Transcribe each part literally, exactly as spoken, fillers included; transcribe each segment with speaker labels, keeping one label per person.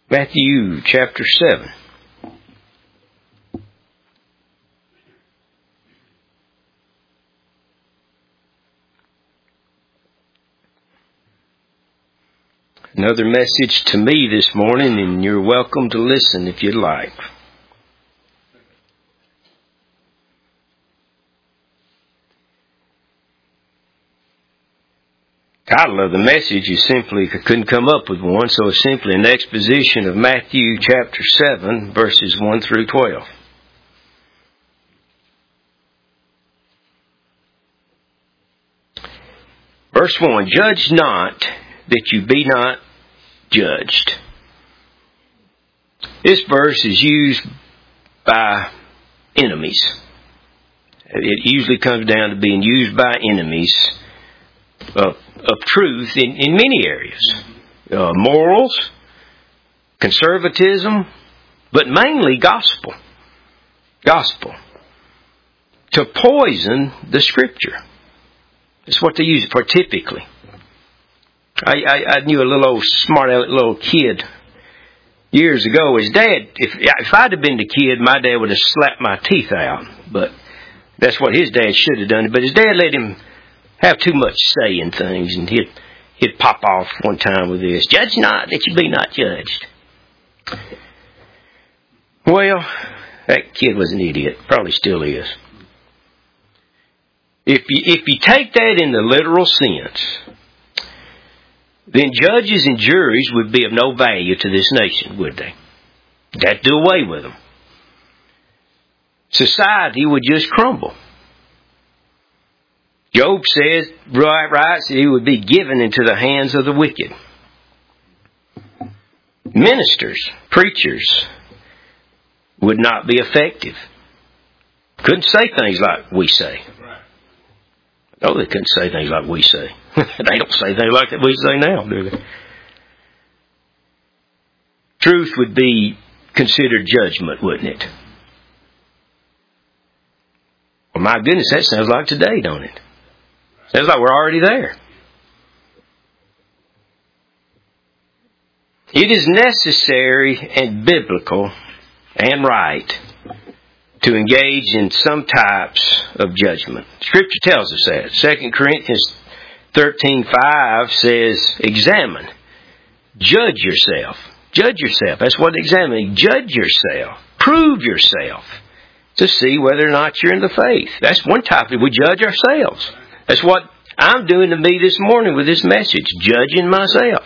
Speaker 1: Matthew chapter seven. Another message to me this morning, and you're welcome to listen if you'd like. Title of the message is simply, I couldn't come up with one, so it's simply an exposition of Matthew chapter seven, verses one through twelve. Verse one, judge not that you be not judged. This verse is used by enemies. It usually comes down to being used by enemies of, of truth in, in many areas. Uh, morals, conservatism, but mainly gospel. Gospel. To poison the Scripture. That's what they use it for typically. I, I, I knew a little old smart little kid years ago. His dad, if, if I'd have been the kid, my dad would have slapped my teeth out. But that's what his dad should have done. But his dad let him have too much say in things, and he'd, he'd pop off one time with this, judge not that you be not judged. Well, that kid was an idiot. Probably still is. If you, if you take that in the literal sense, then judges and juries would be of no value to this nation, would they? That'd do away with them. Society would just crumble. Job says, right, right, he would be given into the hands of the wicked. Ministers, preachers, would not be effective. Couldn't say things like we say. No, they couldn't say things like we say. They don't say things like that we say now, do they? Truth would be considered judgment, wouldn't it? Well, my goodness, that sounds like today, don't it? Sounds like we're already there. It is necessary and biblical and right to engage in some types of judgment. Scripture tells us that. Second Corinthians thirteen five says, examine. Judge yourself. Judge yourself. That's what examining. Judge yourself. Prove yourself to see whether or not you're in the faith. That's one type. We judge ourselves. That's what I'm doing to me this morning with this message. Judging myself.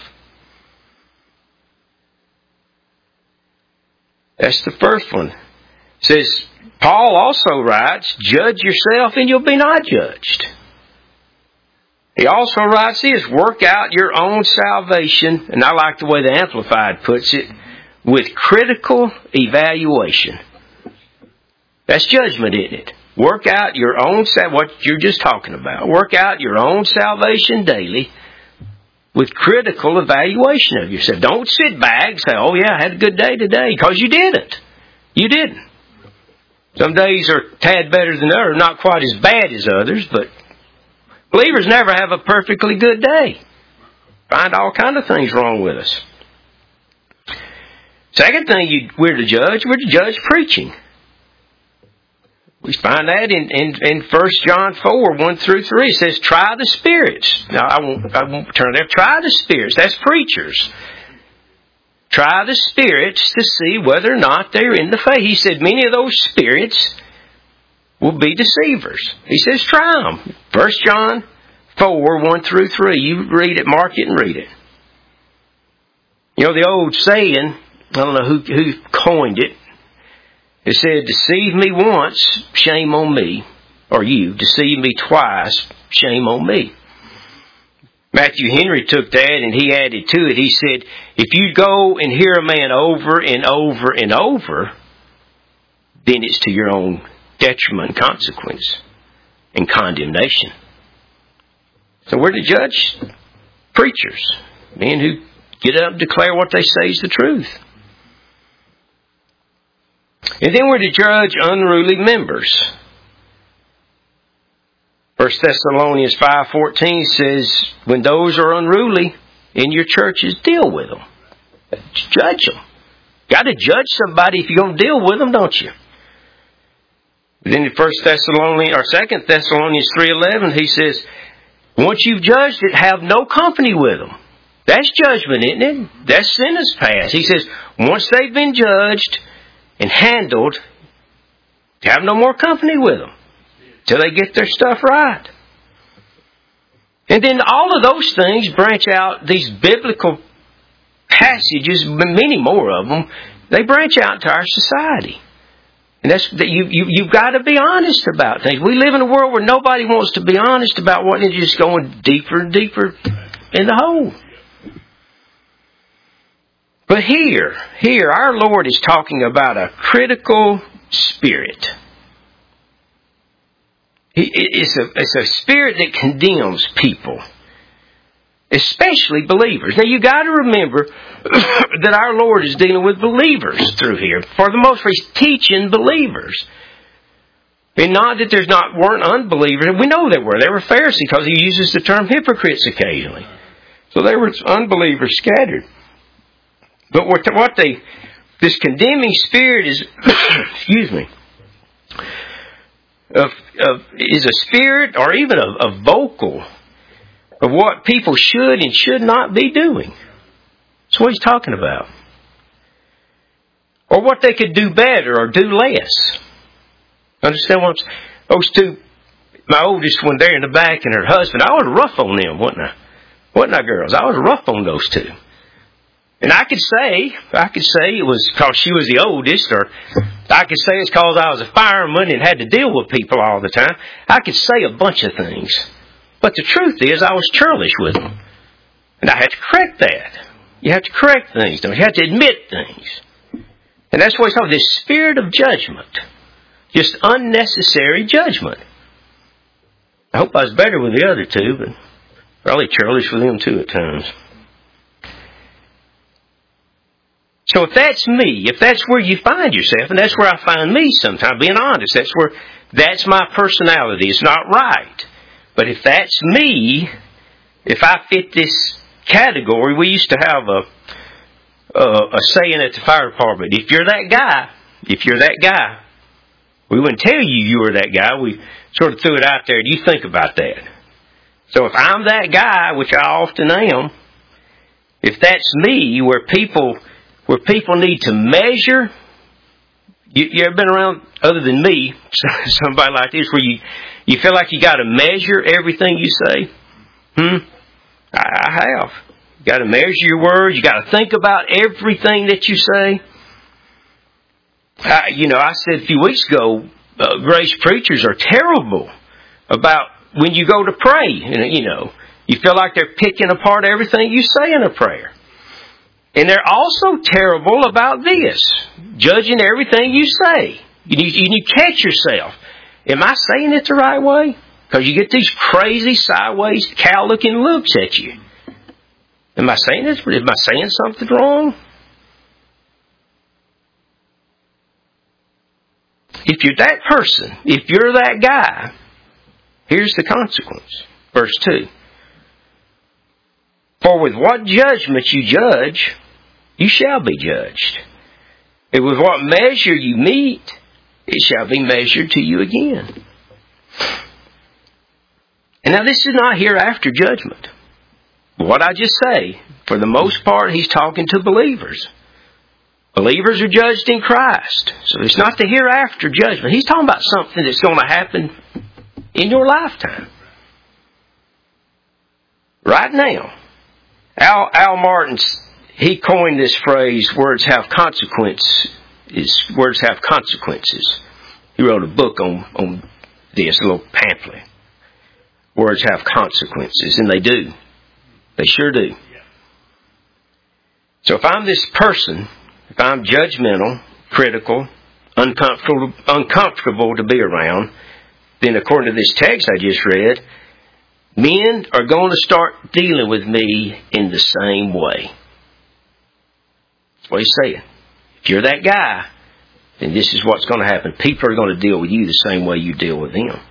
Speaker 1: That's the first one. It says, Paul also writes, judge yourself and you'll be not judged. He also writes this, work out your own salvation, and I like the way the Amplified puts it, with critical evaluation. That's judgment, isn't it? Work out your own, what you're just talking about. Work out your own salvation daily with critical evaluation of yourself. Don't sit back and say, oh yeah, I had a good day today, because you didn't. You didn't. Some days are a tad better than others, not quite as bad as others, but believers never have a perfectly good day. Find all kind of things wrong with us. Second thing you, we're to judge, we're to judge preaching. We find that in, in, in First John four, one through three. It says, try the spirits. Now, I won't, I won't turn there. Try the spirits. That's preachers. Try the spirits to see whether or not they're in the faith. He said many of those spirits will be deceivers. He says try them. First John four, one through three. You read it, mark it, and read it. You know the old saying, I don't know who, who coined it. It said, deceive me once, shame on me. Or you, deceive me twice, shame on me. Matthew Henry took that and he added to it. He said, if you go and hear a man over and over and over, then it's to your own detriment and consequence and condemnation. So we're to judge preachers, men who get up and declare what they say is the truth. And then we're to judge unruly members. First Thessalonians five fourteen says, when those are unruly in your churches, deal with them. Judge them. Got to judge somebody if you're going to deal with them, don't you? Then in First Thessalonians or Second Thessalonians three eleven, he says, once you've judged it, have no company with them. That's judgment, isn't it? That's sentence pass. He says, once they've been judged and handled, have no more company with them till they get their stuff right. And then all of those things branch out, these biblical passages, many more of them, they branch out to our society. And that's that you, you, you've got to be honest about things. We live in a world where nobody wants to be honest about what is just going deeper and deeper in the hole. But here, here, our Lord is talking about a critical spirit. It's a, it's a spirit that condemns people, especially believers. Now, you got to remember that our Lord is dealing with believers through here. For the most part, He's teaching believers. And not that there's not weren't unbelievers. We know there were. There were Pharisees because He uses the term hypocrites occasionally. So there were unbelievers scattered. But what, what they, this condemning spirit is, excuse me, of, of, is a spirit or even a, a vocal of what people should and should not be doing. That's what He's talking about. Or what they could do better or do less. Understand what I'm saying? Those two, my oldest one there in the back and her husband, I was rough on them, wasn't I? Wasn't I, girls? I was rough on those two. And I could say, I could say it was because she was the oldest, or I could say it's because I was a fireman and had to deal with people all the time. I could say a bunch of things. But the truth is, I was churlish with them. And I had to correct that. You have to correct things, don't you? You have to admit things. And that's what it's called, this spirit of judgment. Just unnecessary judgment. I hope I was better with the other two, but probably churlish with them too at times. So if that's me, if that's where you find yourself, and that's where I find me sometimes, being honest, that's where, that's my personality. It's not right. But if that's me, if I fit this category, we used to have a, a, a saying at the fire department, if you're that guy, if you're that guy, we wouldn't tell you you were that guy. We sort of threw it out there. Do you think about that? So if I'm that guy, which I often am, if that's me, where people... Where people need to measure. You, you ever been around, other than me, somebody like this, where you, you feel like you got to measure everything you say? Hmm? I, I have. You got to measure your words. You got to think about everything that you say. I, you know, I said a few weeks ago, uh, grace preachers are terrible about when you go to pray. You know, you feel like they're picking apart everything you say in a prayer. And they're also terrible about this, judging everything you say. You need, you need to catch yourself. Am I saying it the right way? Because you get these crazy, sideways, cow-looking looks at you. Am I saying this? Am I saying something wrong? If you're that person, if you're that guy, here's the consequence. Verse two. For with what judgment you judge, you shall be judged. And with what measure you meet, it shall be measured to you again. And now this is not hereafter judgment. What I just say, for the most part, he's talking to believers. Believers are judged in Christ. So it's not the hereafter judgment. He's talking about something that's going to happen in your lifetime. Right now. Al, Al Martin, he coined this phrase, words have consequences. Words have consequences. He wrote a book on, on this, a little pamphlet. Words have consequences, and they do. They sure do. So if I'm this person, if I'm judgmental, critical, uncomfortable, uncomfortable to be around, then according to this text I just read, men are going to start dealing with me in the same way. That's what he's saying. If you're that guy, then this is what's going to happen. People are going to deal with you the same way you deal with them.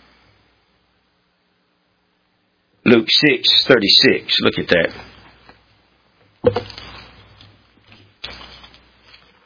Speaker 1: Luke six thirty-six. Look at that.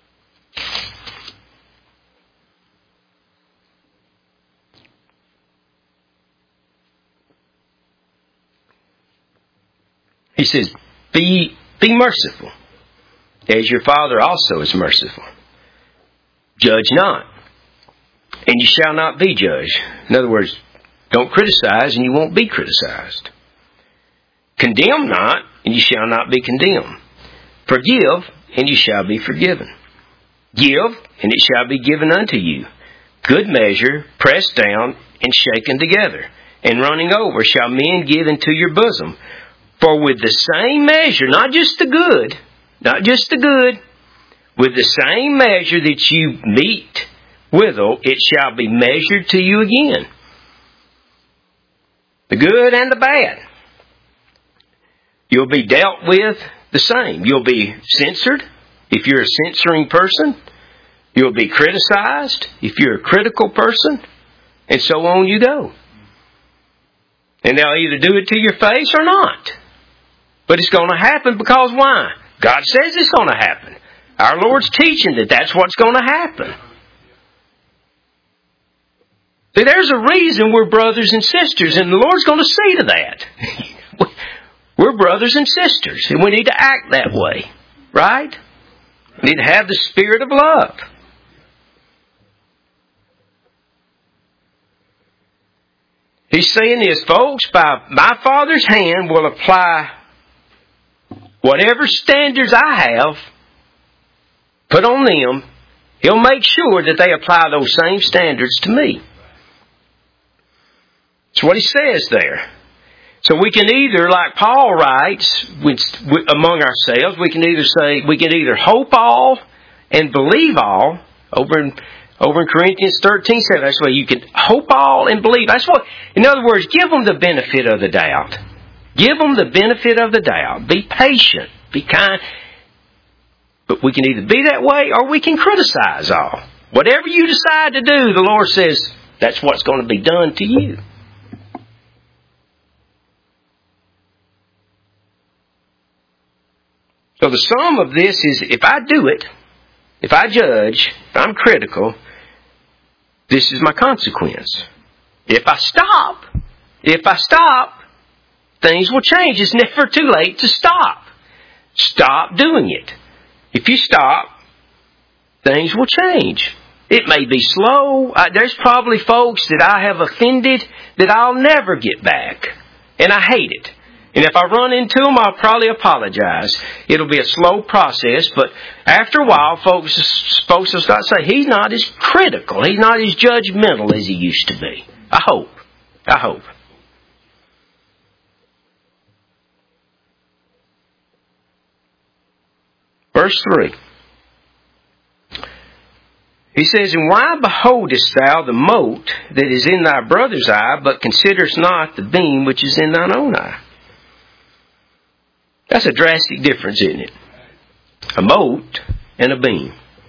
Speaker 1: He says, be, be merciful, as your Father also is merciful. Judge not, and you shall not be judged. In other words, don't criticize, and you won't be criticized. Condemn not, and you shall not be condemned. Forgive, and you shall be forgiven. Give, and it shall be given unto you. Good measure, pressed down, and shaken together, and running over shall men give into your bosom. For with the same measure, not just the good, not just the good, with the same measure that you meet withal, it shall be measured to you again. The good and the bad. You'll be dealt with the same. You'll be censored if you're a censoring person. You'll be criticized if you're a critical person. And so on you go. And they'll either do it to your face or not. But it's going to happen because why? God says it's going to happen. Our Lord's teaching that that's what's going to happen. See, there's a reason we're brothers and sisters, and the Lord's going to see to that. We're brothers and sisters, and we need to act that way. Right? We need to have the spirit of love. He's saying this, folks, by my Father's hand will apply whatever standards I have put on them. He'll make sure that they apply those same standards to me. That's what he says there. So we can either, like Paul writes among ourselves, we can either say, we can either hope all and believe all. Over in, over in Corinthians thirteen seven, that's why you can hope all and believe. That's what, in other words, give them the benefit of the doubt. Give them the benefit of the doubt. Be patient. Be kind. But we can either be that way or we can criticize all. Whatever you decide to do, the Lord says, that's what's going to be done to you. So the sum of this is, if I do it, if I judge, if I'm critical, this is my consequence. If I stop, if I stop, things will change. It's never too late to stop. Stop doing it. If you stop, things will change. It may be slow. Uh, there's probably folks that I have offended that I'll never get back. And I hate it. And if I run into them, I'll probably apologize. It'll be a slow process, but after a while, folks, folks will start saying, he's not as critical, he's not as judgmental as he used to be. I hope. I hope. Verse three. He says, and why beholdest thou the mote that is in thy brother's eye, but considerest not the beam which is in thine own eye? That's a drastic difference, isn't it? A mote and a beam.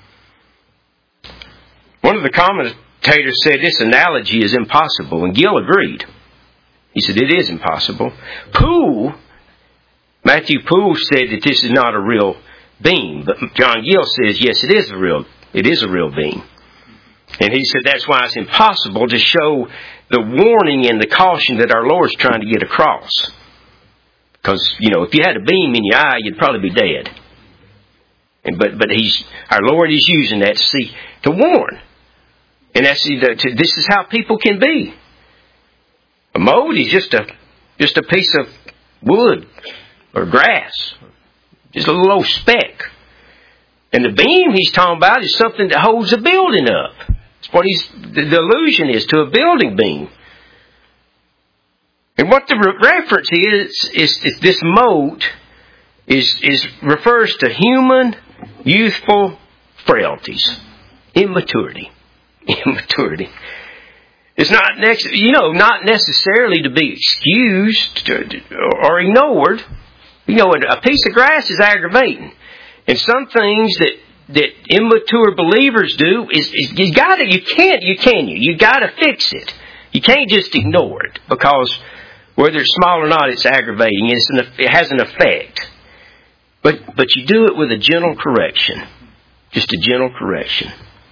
Speaker 1: One of the commentators said this analogy is impossible, and Gill agreed. He said it is impossible. Poole, Matthew Poole said that this is not a real beam, but John Gill says yes, it is a real, it is a real beam. And he said that's why it's impossible to show the warning and the caution that our Lord's trying to get across. Because, you know, if you had a beam in your eye, you'd probably be dead. And but but he's our Lord is using that to see to warn, and that's to, to, this is how people can be. A mote is just a just a piece of wood or grass, just a little old speck. And the beam he's talking about is something that holds a building up. It's what he's the, the allusion is to a building beam. And what the re- reference is, is, is this mote is, is refers to human, youthful frailties. Immaturity. Immaturity. It's not, next, you know, not necessarily to be excused or ignored. You know, a piece of grass is aggravating. And some things that, that immature believers do is, is you gotta, you can't, you can you, you gotta fix it. You can't just ignore it because whether it's small or not, it's aggravating. It's an, it has an effect. But but you do it with a gentle correction. Just a gentle correction.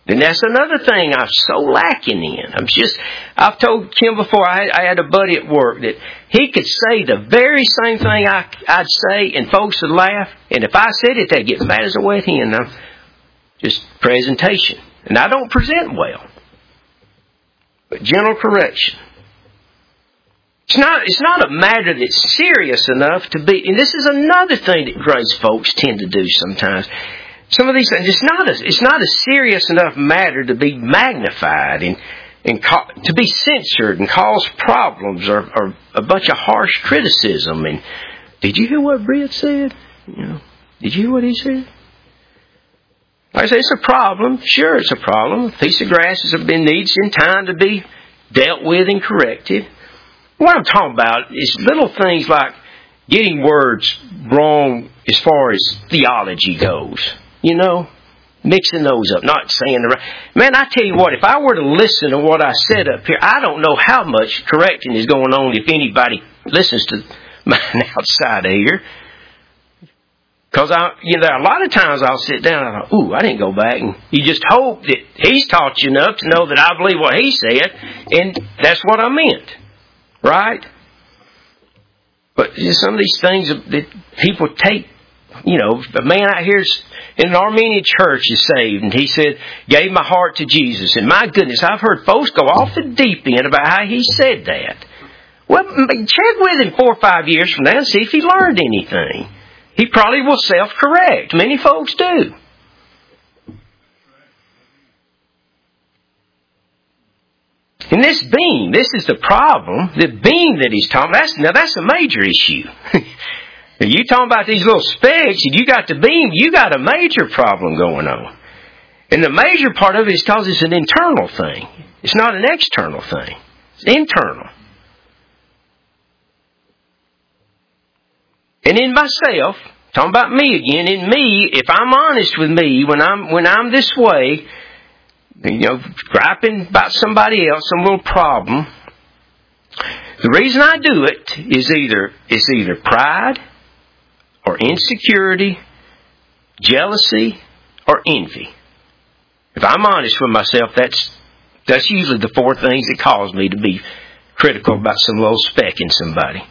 Speaker 1: And that's another thing I'm so lacking in. I'm just, I've told Kim before, I had, I had a buddy at work that he could say the very same thing I, I'd say and folks would laugh. And if I said it, they'd get mad as a wet hen. I'm just presentation. And I don't present well. But gentle correction. It's not, it's not a matter that's serious enough to be, and this is another thing that grace folks tend to do sometimes. Some of these things, it's not a, it's not a serious enough matter to be magnified and, and ca- to be censored and cause problems or, or a bunch of harsh criticism. And did you hear what Brett said? You know, did you hear what he said? Like I say, it's a problem. Sure, it's a problem. A piece of grass has been needs in time to be dealt with and corrected. What I'm talking about is little things like getting words wrong as far as theology goes. You know, mixing those up, not saying the right. Man, I tell you what, if I were to listen to what I said up here, I don't know how much correcting is going on if anybody listens to mine outside of here. Because I, you know, a lot of times I'll sit down and I go, ooh, I didn't go back. And you just hope that he's taught you enough to know that I believe what he said, and that's what I meant. Right? But some of these things that people take, you know, a man out here in an Armenian church is saved, and he said, gave my heart to Jesus. And my goodness, I've heard folks go off the deep end about how he said that. Well, check with him four or five years from now and see if he learned anything. He probably will self-correct. Many folks do. And this beam, this is the problem. The beam that he's talking about, that's, now that's a major issue. You talking about these little specks, and you got the beam, you got a major problem going on. And the major part of it is because it's an internal thing. It's not an external thing. It's internal. And in myself, talking about me again, in me, if I'm honest with me, when I'm when I'm this way, you know, griping about somebody else, some little problem, the reason I do it is either it's either pride or insecurity, jealousy, or envy. If I'm honest with myself, that's that's usually the four things that cause me to be critical about some little speck in somebody.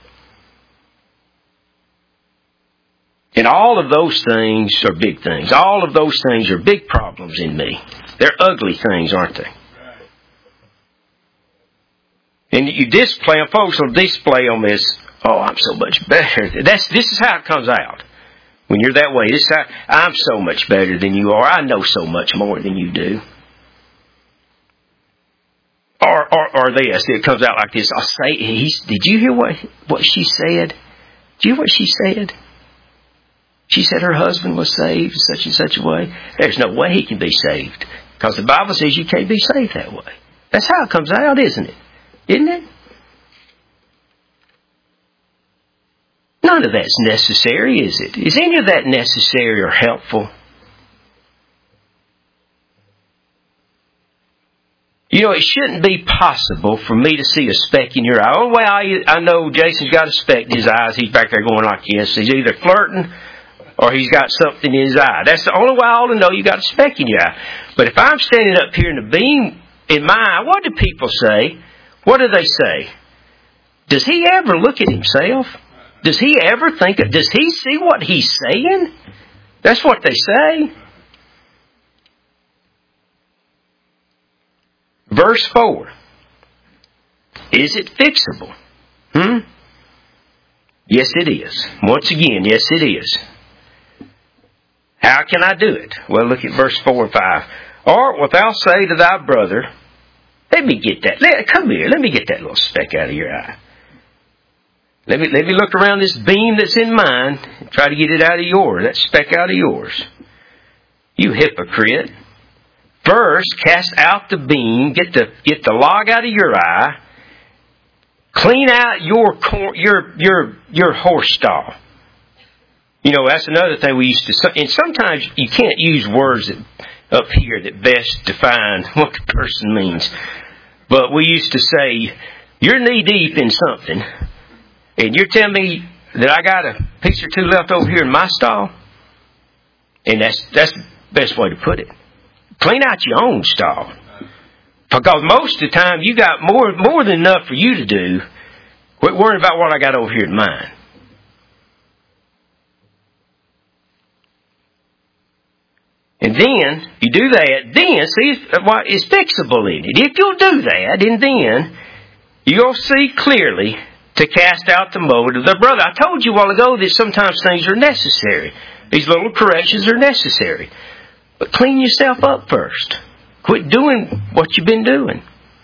Speaker 1: And all of those things are big things. All of those things are big problems in me. They're ugly things, aren't they? And you display them, folks will display them as, oh, I'm so much better. That's This is how it comes out. When you're that way, this is how, I'm so much better than you are. I know so much more than you do. Or, or, or this, it comes out like this. I'll say, he's, did you hear what, what she said? Did you hear what she said? She said her husband was saved in such and such a way. There's no way he can be saved. Because the Bible says you can't be saved that way. That's how it comes out, isn't it? Isn't it? None of that's necessary, is it? Is any of that necessary or helpful? You know, it shouldn't be possible for me to see a speck in your eye. The only way I, I know Jason's got a speck in his eyes, he's back there going like this. He's either flirting or he's got something in his eye. That's the only way I ought to know you got a speck in your eye. But if I'm standing up here in the beam in my eye, what do people say? What do they say? Does he ever look at himself? Does he ever think of, does he see what he's saying? That's what they say. Verse four. Is it fixable? Hmm? Yes, it is. Once again, yes, it is. How can I do it? Well, look at verse four and five. Or wilt thou say to thy brother, let me get that. Let, come here. Let me get that little speck out of your eye. Let me, let me look around this beam that's in mine and try to get it out of yours, that speck out of yours. You hypocrite. First, cast out the beam, get the, get the log out of your eye, clean out your, your, your, your horse stall. You know, that's another thing we used to, and sometimes you can't use words that, up here that best define what the person means. But we used to say, you're knee deep in something, and you're telling me that I got a piece or two left over here in my stall? And that's, that's the best way to put it. Clean out your own stall. Because most of the time you got more more than enough for you to do. Quit worrying about what I got over here in mine. And then, you do that, then, see what is fixable in it. If you'll do that, and then, you'll see clearly to cast out the mold of the brother. I told you a while ago that sometimes things are necessary. These little corrections are necessary. But clean yourself up first. Quit doing what you've been doing.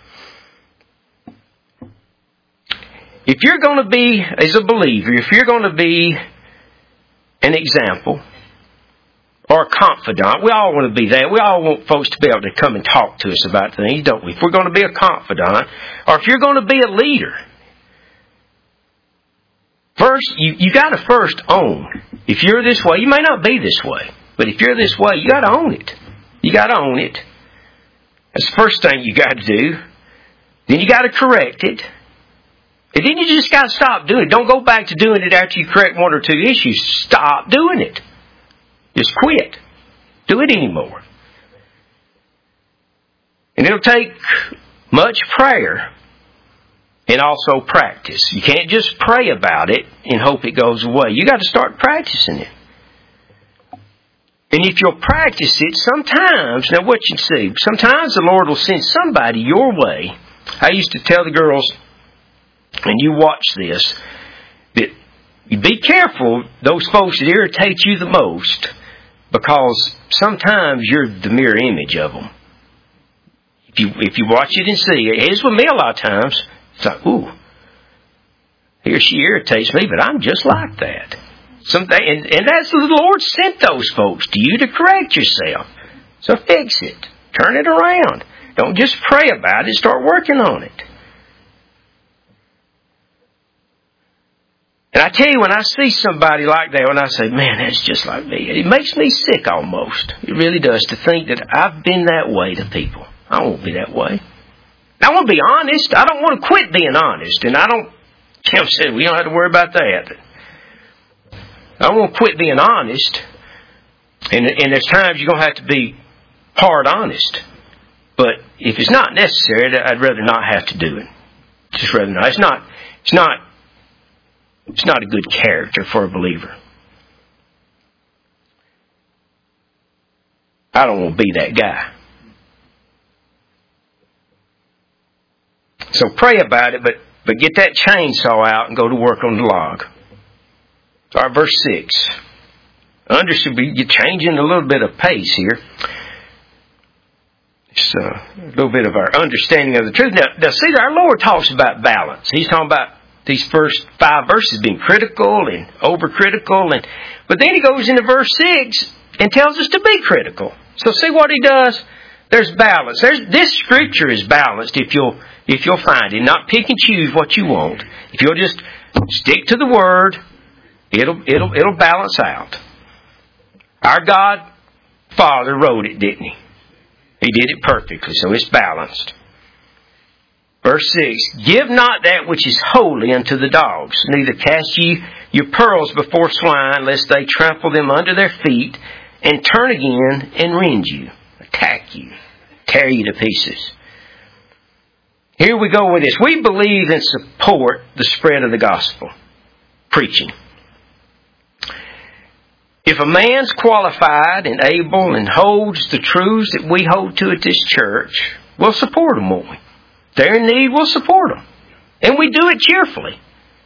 Speaker 1: If you're going to be, as a believer, if you're going to be an example or a confidant, we all want to be that. We all want folks to be able to come and talk to us about things, don't we? If we're going to be a confidant, or if you're going to be a leader, first, you, you got to first own. If you're this way, you may not be this way, but if you're this way, you got to own it. You got to own it. That's the first thing you got to do. Then you got to correct it. And then you just got to stop doing it. Don't go back to doing it after you correct one or two issues. Stop doing it. Just quit. Do it anymore. And it'll take much prayer and also practice. You can't just pray about it and hope it goes away. You got to start practicing it. And if you'll practice it, sometimes, now what you see, sometimes the Lord will send somebody your way. I used to tell the girls, and you watch this, that you be careful, those folks that irritate you the most, because sometimes you're the mirror image of them. If you if you watch it and see it, it's with me a lot of times. It's like, ooh, here she irritates me, but I'm just like that. Something, and, and that's the Lord sent those folks to you to correct yourself. So fix it. Turn it around. Don't just pray about it. Start working on it. And I tell you, when I see somebody like that, when I say, man, that's just like me, it makes me sick almost. It really does, to think that I've been that way to people. I won't be that way. I want to be honest. I don't want to quit being honest. And I don't, Kim said, we don't have to worry about that. I won't quit being honest. And, and there's times you're going to have to be hard honest. But if it's not necessary, I'd rather not have to do it. Just rather not. It's not, it's not, it's not a good character for a believer. I don't want to be that guy. So pray about it, but, but get that chainsaw out and go to work on the log. So our verse six. Under should be you're changing a little bit of pace here. It's uh, a little bit of our understanding of the truth. Now, now, see, our Lord talks about balance. He's talking about these first five verses being critical and overcritical, and but then he goes into verse six and tells us to be critical. So see what he does. There's balance. There's this scripture is balanced if you'll if you'll find it. Not pick and choose what you want. If you'll just stick to the Word, it'll it'll it'll balance out. Our God Father wrote it, didn't He? He did it perfectly, so it's balanced. Verse six, give not that which is holy unto the dogs, neither cast ye your pearls before swine, lest they trample them under their feet, and turn again and rend you, attack you, tear you to pieces. Here we go with this. We believe and support the spread of the gospel, preaching. If a man's qualified and able and holds the truths that we hold to at this church, we'll support them, won't we? If they're in need, we'll support them. And we do it cheerfully.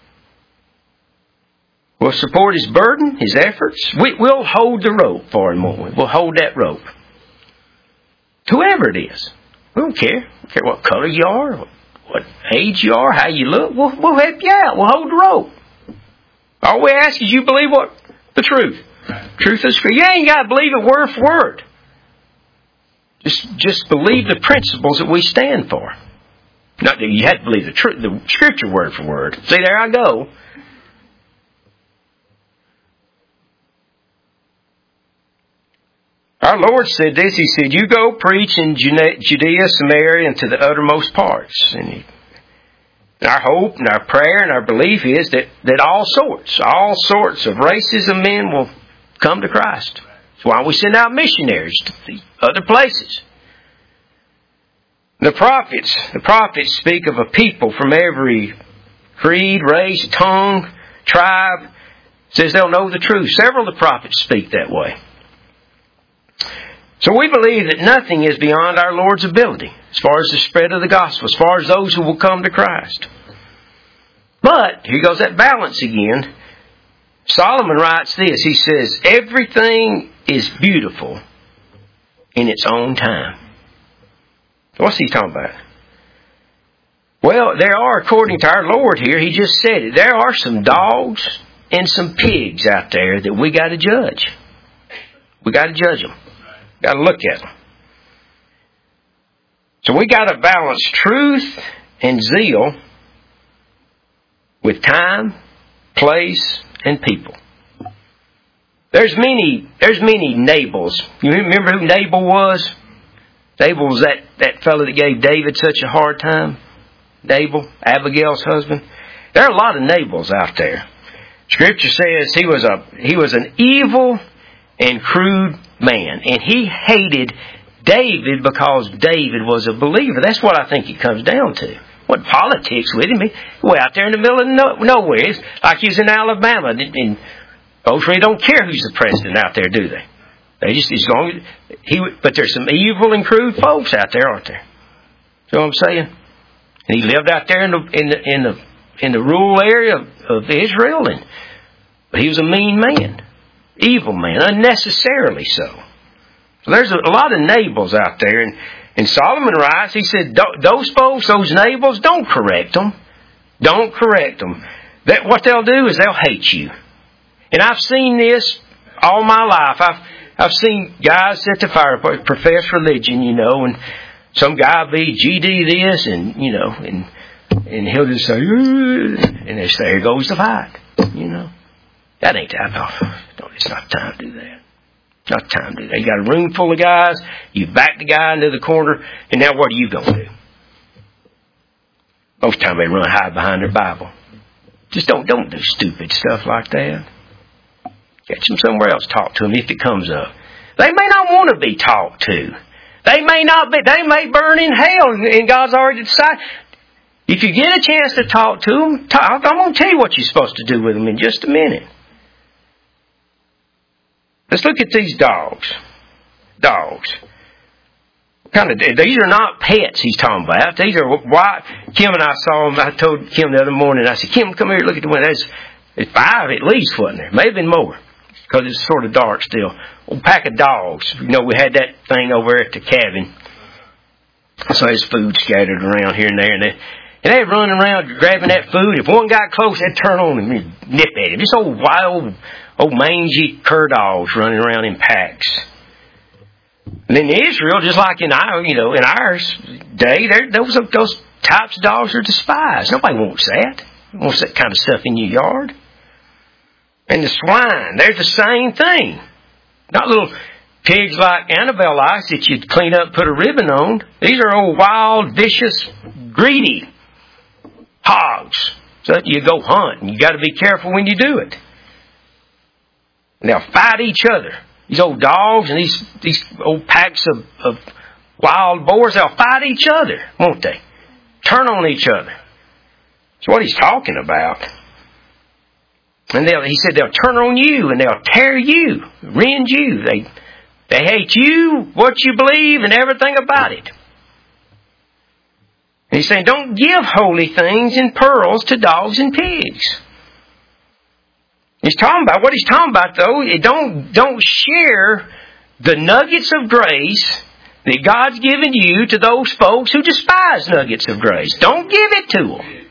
Speaker 1: We'll support his burden, his efforts. We, we'll hold the rope for him, won't we? We'll hold that rope. Whoever it is. We don't care. We don't care what color you are, what age you are, how you look. We'll, we'll help you out. We'll hold the rope. All we ask is you believe what? The truth. Truth is free. You ain't got to believe it word for word. Just, just believe the principles that we stand for. Not that you have to believe the truth, the scripture word for word. See, there I go. Our Lord said this. He said, you go preach in Judea, Samaria, and to the uttermost parts. And, he, and our hope and our prayer and our belief is that, that all sorts, all sorts of races of men will come to Christ. That's why we send out missionaries to the other places. The prophets, the prophets speak of a people from every creed, race, tongue, tribe. It says they'll know the truth. Several of the prophets speak that way. So we believe that nothing is beyond our Lord's ability as far as the spread of the gospel, as far as those who will come to Christ. But, here goes that balance again. Solomon writes this. He says, everything is beautiful in its own time. What's he talking about? Well, there are, according to our Lord here, He just said it, there are some dogs and some pigs out there that we got to judge. We got to judge them. Got to look at them. So we got to balance truth and zeal with time, place, and people. There's many, there's many Nabals. You remember who Nabal was? Nabal was that, that fellow that gave David such a hard time. Nabal, Abigail's husband. There are a lot of Nabals out there. Scripture says he was a he was an evil and crude man, and he hated David because David was a believer. That's what I think it comes down to. What politics with him? He way out there in the middle of no, nowhere. It's like he's in Alabama, and folks really don't care who's the president out there, do they? They just as long as he. But there's some evil and crude folks out there, aren't there? You know what I'm saying? And he lived out there in the in the in the in the rural area of, of Israel, and but he was a mean man, evil man, unnecessarily so. So there's a, a lot of Nabals out there, and, and Solomon writes, he said, those folks, those Nabals, don't correct them, don't correct them. That what they'll do is they'll hate you. And I've seen this all my life. I've I've seen guys set the fire, profess religion, you know, and some guy be G D this, and you know, and and he'll just say, and it's, there goes the fight, you know. That ain't that. No, it's not time to do that. It's not time to do that. You got a room full of guys. You back the guy into the corner, and now what are you going to do? Most of the time they run hide behind their Bible. Just don't don't do stupid stuff like that. Catch them somewhere else. Talk to them if it comes up. They may not want to be talked to. They may not be. They may burn in hell, and God's already decided. If you get a chance to talk to them, talk, I'm going to tell you what you're supposed to do with them in just a minute. Let's look at these dogs. Dogs. Kind of. These are not pets he's talking about. These are why Kim and I saw them. I told Kim the other morning. I said, Kim, come here, look at the window. There's, there's five at least, wasn't there? Maybe been more. Because it's sort of dark still. Old pack of dogs. You know, we had that thing over at the cabin. So there's food scattered around here and there. And they, and they'd run around grabbing that food. If one got close, they'd turn on and nip at him. Just old wild, old mangy cur dogs running around in packs. And in Israel, just like in our, you know, in ours day, those those types of dogs are despised. Nobody wants that. Wants that kind of stuff in your yard. And the swine, they're the same thing. Not little pigs like Annabelle likes that you'd clean up and put a ribbon on. These are old, wild, vicious, greedy hogs. So you go hunt, and you got to be careful when you do it. And they'll fight each other. These old dogs and these these old packs of, of wild boars, they'll fight each other, won't they? Turn on each other. That's what he's talking about. And they'll, he said they'll turn on you and they'll tear you, rend you. They they hate you, what you believe, and everything about it. And he's saying, don't give holy things and pearls to dogs and pigs. He's talking about what he's talking about, though. Don't don't share the nuggets of grace that God's given you to those folks who despise nuggets of grace. Don't give it to them.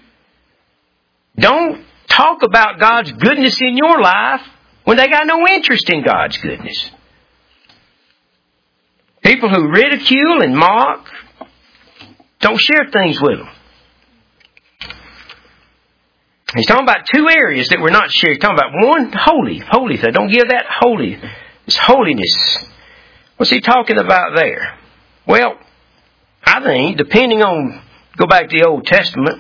Speaker 1: Don't talk about God's goodness in your life when they got no interest in God's goodness. People who ridicule and mock, don't share things with them. He's talking about two areas that we're not sharing. He's talking about one, holy. Holy. So don't give that holy. It's holiness. What's he talking about there? Well, I think, depending on, go back to the Old Testament,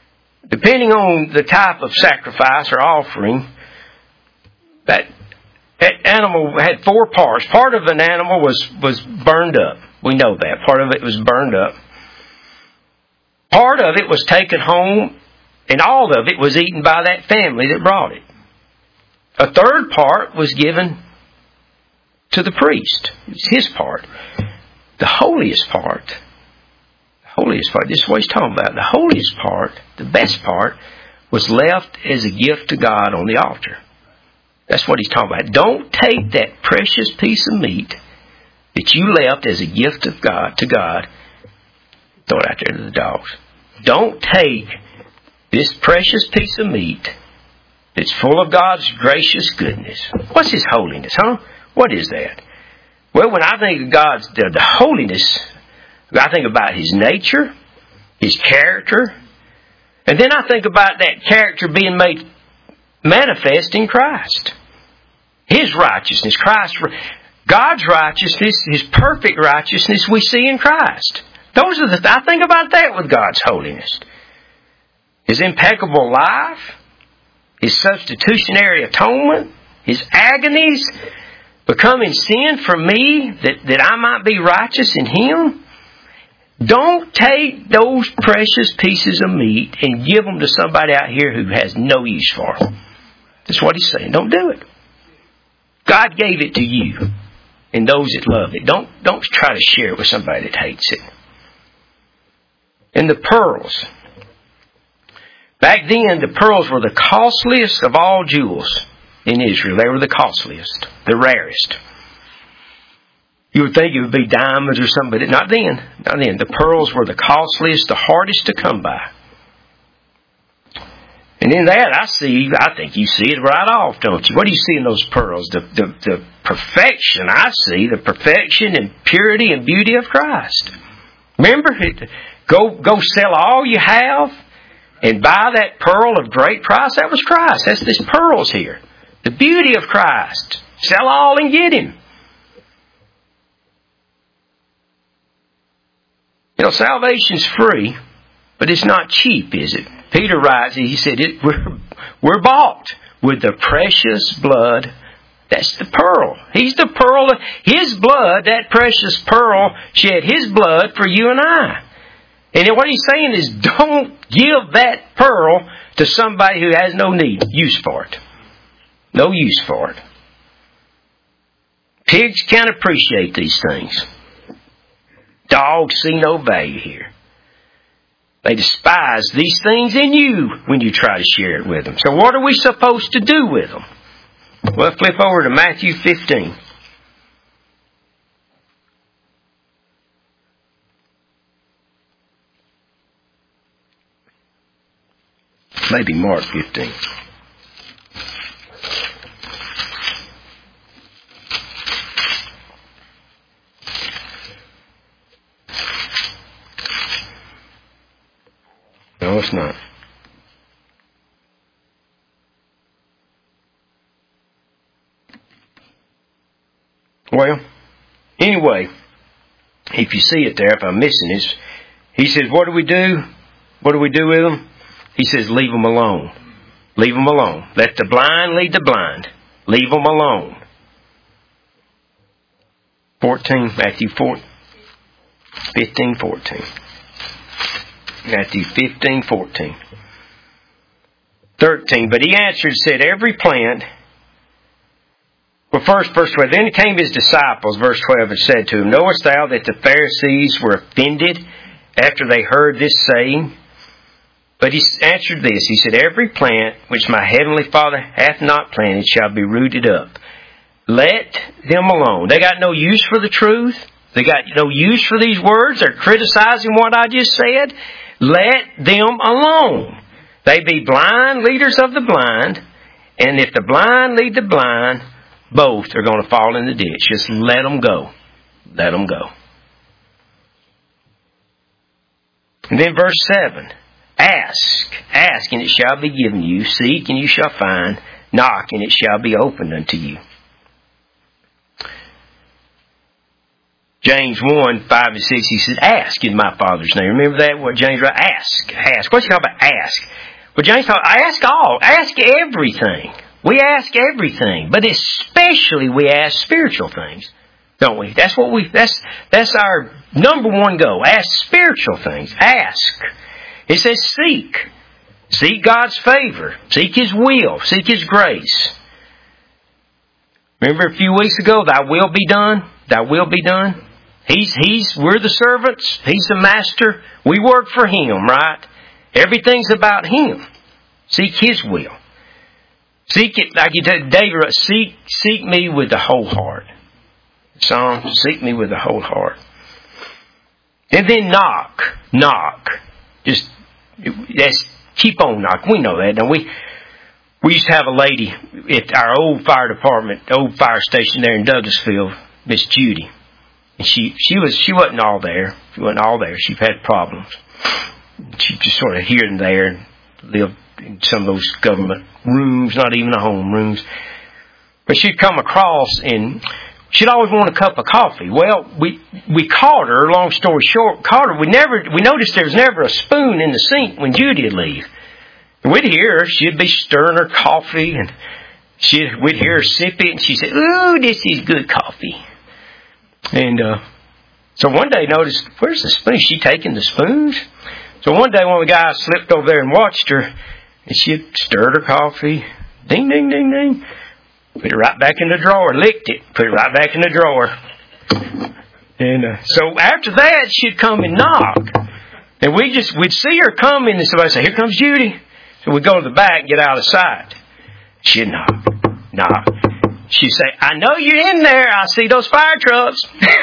Speaker 1: depending on the type of sacrifice or offering, that that animal had four parts. Part of an animal was, was burned up. We know that. Part of it was burned up. Part of it was taken home, and all of it was eaten by that family that brought it. A third part was given to the priest. It's his part. The holiest part, the holiest part, this is what he's talking about. The holiest part, the best part, was left as a gift to God on the altar. That's what he's talking about. Don't take that precious piece of meat that you left as a gift of God to God, throw it out there to the dogs. Don't take this precious piece of meat that's full of God's gracious goodness. What's His holiness, huh? What is that? Well, when I think of God's the, the holiness, I think about His nature, His character, and then I think about that character being made manifest in Christ. His righteousness, Christ, God's righteousness, His perfect righteousness we see in Christ. Those are the, I think about that with God's holiness. His impeccable life, His substitutionary atonement, His agonies, becoming sin for me that, that I might be righteous in Him. Don't take those precious pieces of meat and give them to somebody out here who has no use for them. That's what He's saying. Don't do it. God gave it to you and those that love it. Don't, don't try to share it with somebody that hates it. And the pearls. Back then, the pearls were the costliest of all jewels in Israel. They were the costliest, the rarest. You would think it would be diamonds or something, but not then. Not then. The pearls were the costliest, the hardest to come by. And in that, I see, I think you see it right off, don't you? What do you see in those pearls? The, the, the perfection, I see, the perfection and purity and beauty of Christ. Remember, go, go sell all you have and buy that pearl of great price. That was Christ. That's this pearls here. The beauty of Christ. Sell all and get Him. You know, salvation's free, but it's not cheap, is it? Peter writes, he said, it, we're, we're bought with the precious blood. That's the pearl. He's the pearl. His blood, that precious pearl, shed His blood for you and I. And what he's saying is, don't give that pearl to somebody who has no need, use for it. No use for it. Pigs can't appreciate these things. Dogs see no value here. They despise these things in you when you try to share it with them. So what are we supposed to do with them? Well, flip over to Matthew fifteen. Maybe Mark fifteen. No, it's not. Well, anyway, if you see it there, if I'm missing it, he says, what do we do? What do we do with them? He says, leave them alone. Leave them alone. Let the blind lead the blind. Leave them alone. fourteen, Matthew four, fifteen, fourteen. Matthew fifteen, fourteen. thirteen. But he answered and said, every plant... Well, first, verse twelve. Then came his disciples, verse twelve, and said to him, knowest thou that the Pharisees were offended after they heard this saying? But he answered this. He said, every plant which my heavenly Father hath not planted shall be rooted up. Let them alone. They got no use for the truth. They got no use for these words. They're criticizing what I just said. Let them alone. They be blind leaders of the blind. And if the blind lead the blind, both are going to fall in the ditch. Just let them go. Let them go. And then verse seven. Ask. Ask and it shall be given you. Seek and you shall find. Knock and it shall be opened unto you. James one, five and six, he says, ask in my Father's name. Remember that? What James wrote? Ask. Ask. What's he talking about? Ask. Well, James talking, ask all. Ask everything. We ask everything, but especially we ask spiritual things, don't we? That's what we, that's, that's our number one goal. Ask spiritual things. Ask. It says seek. Seek God's favor. Seek His will. Seek His grace. Remember a few weeks ago, thy will be done. Thy will be done. He's, he's, we're the servants. He's the master. We work for Him, right? Everything's about Him. Seek His will. Seek it, like you said, David, seek, seek me with the whole heart. Psalm, seek me with the whole heart. And then knock. Knock. Just, that's, keep on knocking. We know that, don't we? We used to have a lady at our old fire department, old fire station there in Douglasville, Miss Judy. And she, she was, she wasn't all there. She wasn't all there. She had problems. She just sort of here and there lived in some of those government rooms, not even the home rooms. But she'd come across and she'd always want a cup of coffee. Well, we, we caught her, long story short, caught her. We never, we noticed there was never a spoon in the sink when Judy'd leave. And we'd hear her, she'd be stirring her coffee and she'd, we'd hear her sip it and she'd say, ooh, this is good coffee. And, uh, so one day noticed, where's the spoon? Is she taking the spoons? So one day one of the guys slipped over there and watched her and she stirred her coffee. Ding, ding, ding, ding. Put it right back in the drawer. Licked it. Put it right back in the drawer. And uh, so after that, she'd come and knock. And we just, we'd see her coming and somebody say, here comes Judy. So we'd go to the back and get out of sight. She'd knock. Knock. She'd say, I know you're in there. I see those fire trucks.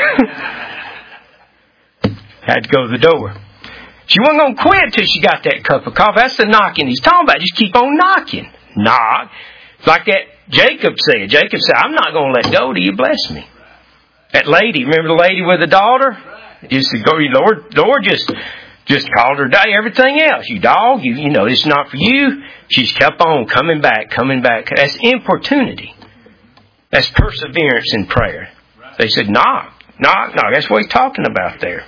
Speaker 1: Had to go to the door. She wasn't going to quit till she got that cup of coffee. That's the knocking he's talking about. Just keep on knocking. Knock. Like that Jacob said. Jacob said, I'm not going to let go till you bless me. That lady, remember the lady with the daughter? Just to go, Lord, Lord just, just called her day, everything else. You dog, you, you know, it's not for you. She's kept on coming back, coming back. That's importunity. That's perseverance in prayer. They said, knock, knock, knock. That's what he's talking about there.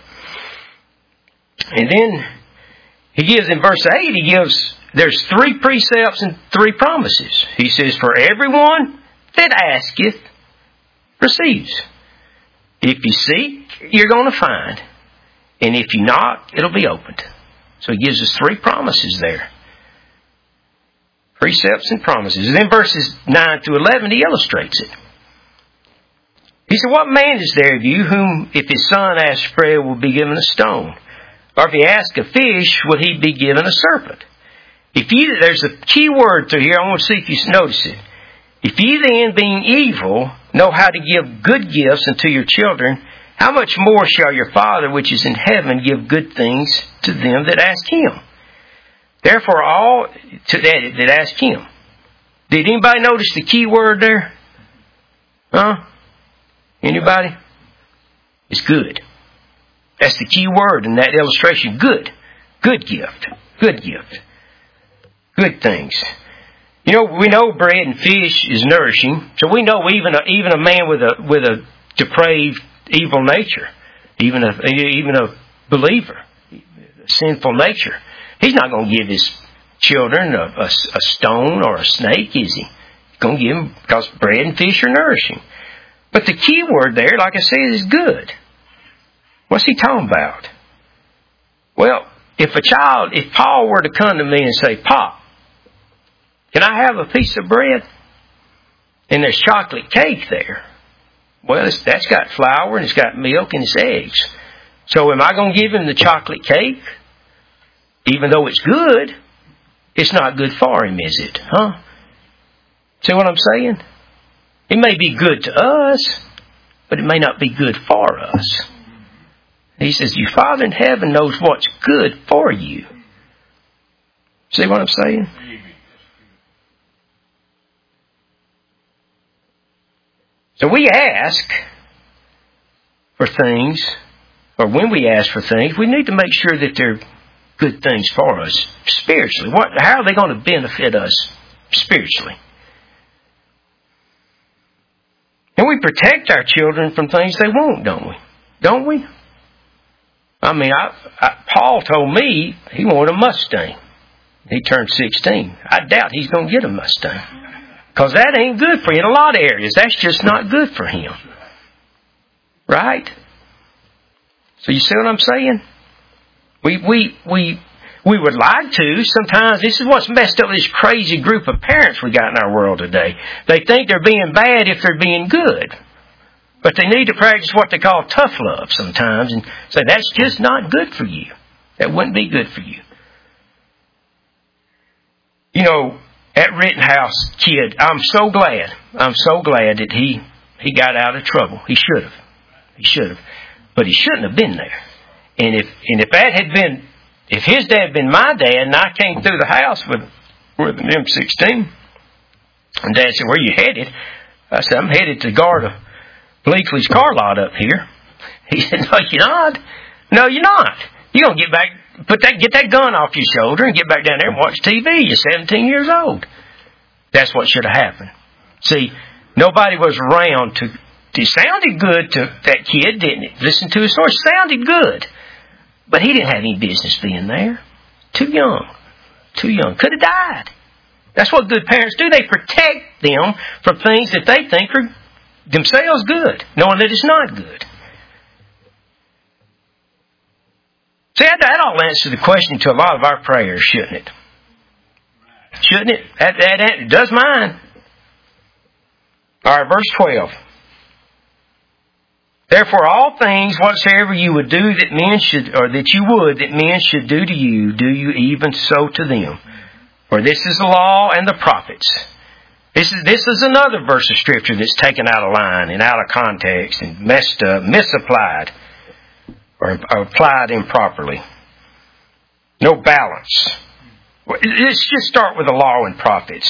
Speaker 1: And then he gives in verse eight, he gives, there's three precepts and three promises. He says, for everyone that asketh receives. If you seek, you're going to find. And if you knock, it'll be opened. So he gives us three promises there. Precepts and promises. And then verses nine through eleven, he illustrates it. He said, what man is there of you whom, if his son asks bread, will be given a stone? Or if he asks a fish, will he be given a serpent? If you, there's a key word through here, I want to see if you notice it. If ye then, being evil, know how to give good gifts unto your children, how much more shall your Father which is in heaven give good things to them that ask Him? Therefore all to that, that ask Him. Did anybody notice the key word there? Huh? Anybody? It's good. That's the key word in that illustration. Good. Good gift. Good gift. Good things. You know, we know bread and fish is nourishing. So we know even a, even a man with a, with a depraved, evil nature, even a, even a believer, a sinful nature, he's not going to give his children a, a, a stone or a snake, is he? He's going to give them, because bread and fish are nourishing. But the key word there, like I said, is good. What's he talking about? Well, if a child, if Paul were to come to me and say, Pop, can I have a piece of bread? And there's chocolate cake there. Well, it's, that's got flour and it's got milk and it's eggs. So am I going to give him the chocolate cake? Even though it's good, it's not good for him, is it? Huh? See what I'm saying? It may be good to us, but it may not be good for us. He says, your Father in heaven knows what's good for you. See what I'm saying? So we ask for things, or when we ask for things, we need to make sure that they're good things for us spiritually. What? How are they going to benefit us spiritually? And we protect our children from things they won't, don't we? Don't we? I mean, I, I, Paul told me he wanted a Mustang. He turned sixteen. I doubt he's going to get a Mustang. Because that ain't good for you in a lot of areas. That's just not good for him. Right? So you see what I'm saying? We, we, we, we would like to. Sometimes this is what's messed up with this crazy group of parents we got in our world today. They think they're being bad if they're being good. But they need to practice what they call tough love sometimes and say, that's just not good for you. That wouldn't be good for you. You know, that Rittenhouse kid, I'm so glad, I'm so glad that he, he got out of trouble. He should have. He should have. But he shouldn't have been there. And if, and if that had been, if his dad had been my dad and I came through the house with, with an M sixteen, and Dad said, where you headed? I said, I'm headed to guard a Bleakley's car lot up here. He said, no, you're not. No, you're not. You're going to get back, put that, get that gun off your shoulder and get back down there and watch T V. You're seventeen years old. That's what should have happened. See, nobody was around to, it sounded good to that kid, didn't it? Listen to his story. It sounded good. But he didn't have any business being there. Too young. Too young. Could have died. That's what good parents do. They protect them from things that they think are themselves good, knowing that it's not good. See, that, that all answers the question to a lot of our prayers, shouldn't it? Shouldn't it? That, that, that it does mine. All right, verse twelve. Therefore, all things whatsoever you would do that men should, or that you would that men should do to you, do you even so to them. For this is the law and the prophets. This is, this is another verse of Scripture that's taken out of line and out of context and messed up, misapplied, or, or applied improperly. No balance. Let's just start with the law and prophets.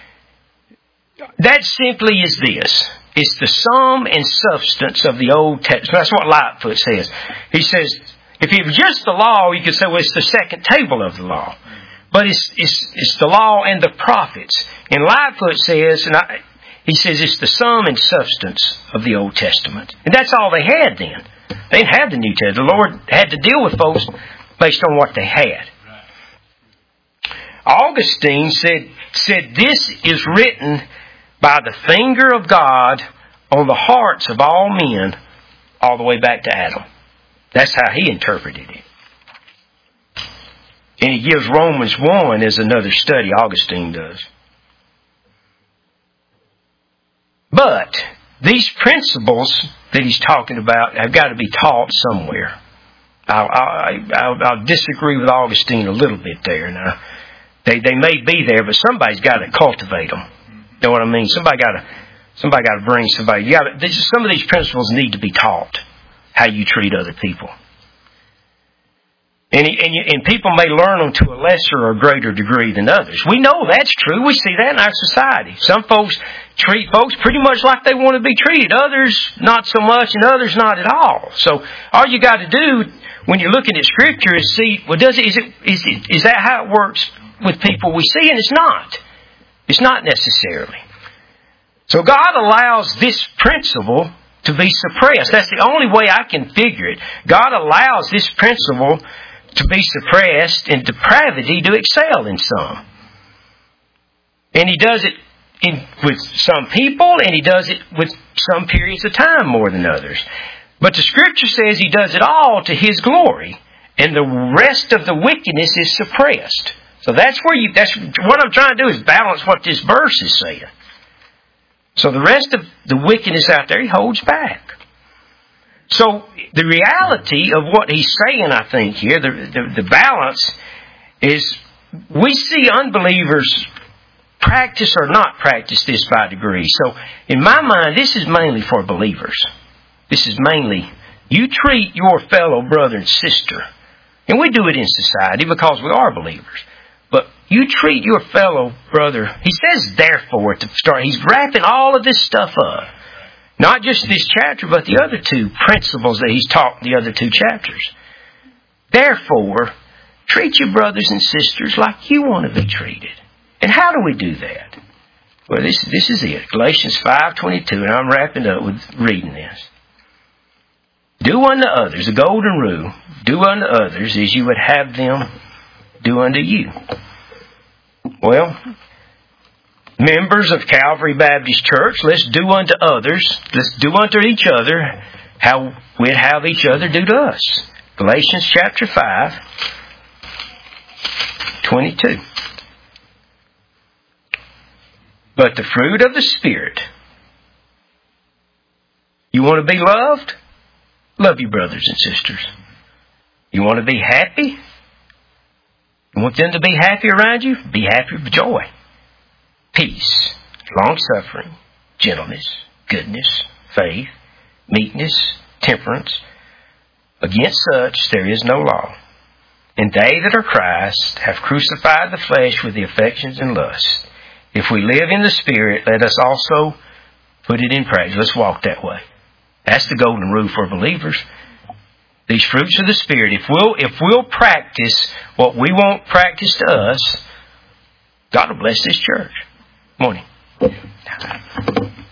Speaker 1: That simply is this. It's the sum and substance of the Old Testament. That's what Lightfoot says. He says, if it was just the law, you could say, well, it's the second table of the law. But it's, it's, it's the law and the prophets. And Lightfoot says, and I, he says it's the sum and substance of the Old Testament. And that's all they had then. They didn't have the New Testament. The Lord had to deal with folks based on what they had. Augustine said, said this is written by the finger of God on the hearts of all men all the way back to Adam. That's how he interpreted it. And he gives Romans one as another study, Augustine does. But these principles that he's talking about have got to be taught somewhere. I'll, I'll, I'll disagree with Augustine a little bit there. Now, they, they may be there, but somebody's got to cultivate them. You know what I mean? Somebody got to, somebody got to bring somebody. You got to, some of these principles need to be taught. How you treat other people. And, and, you, and people may learn them to a lesser or greater degree than others. We know that's true. We see that in our society. Some folks treat folks pretty much like they want to be treated. Others not so much, and others not at all. So all you got to do when you're looking at Scripture is see, well, does it, is it, is it, is that how it works with people we see? And it's not. It's not necessarily. So God allows this principle to be suppressed. That's the only way I can figure it. God allows this principle to be suppressed and depravity to excel in some. And He does it in, with some people, and He does it with some periods of time more than others. But the Scripture says He does it all to His glory, and the rest of the wickedness is suppressed. So that's where you, that's what I'm trying to do is balance what this verse is saying. So the rest of the wickedness out there, He holds back. So the reality of what He's saying, I think here, the, the, the balance is we see unbelievers practice or not practice this by degree. So in my mind, this is mainly for believers. This is mainly, you treat your fellow brother and sister, and we do it in society because we are believers. But you treat your fellow brother, he says therefore at the start, he's wrapping all of this stuff up. Not just this chapter, but the other two principles that he's taught in the other two chapters. Therefore, treat your brothers and sisters like you want to be treated. And how do we do that? Well, this, this is it. Galatians five twenty-two, and I'm wrapping up with reading this. Do unto others, the golden rule, do unto others as you would have them do unto you. Well, members of Calvary Baptist Church, let's do unto others, let's do unto each other how we'd have each other do to us. Galatians chapter five, twenty-two. But the fruit of the Spirit. You want to be loved? Love your brothers and sisters. You want to be happy? You want them to be happy around you? Be happy with joy. Peace, long-suffering, gentleness, goodness, faith, meekness, temperance. Against such there is no law. And they that are Christ have crucified the flesh with the affections and lusts. If we live in the Spirit, let us also put it in practice. Let's walk that way. That's the golden rule for believers. These fruits of the Spirit, if we'll, if we'll practice what we want practiced to us, God will bless this church. Morning.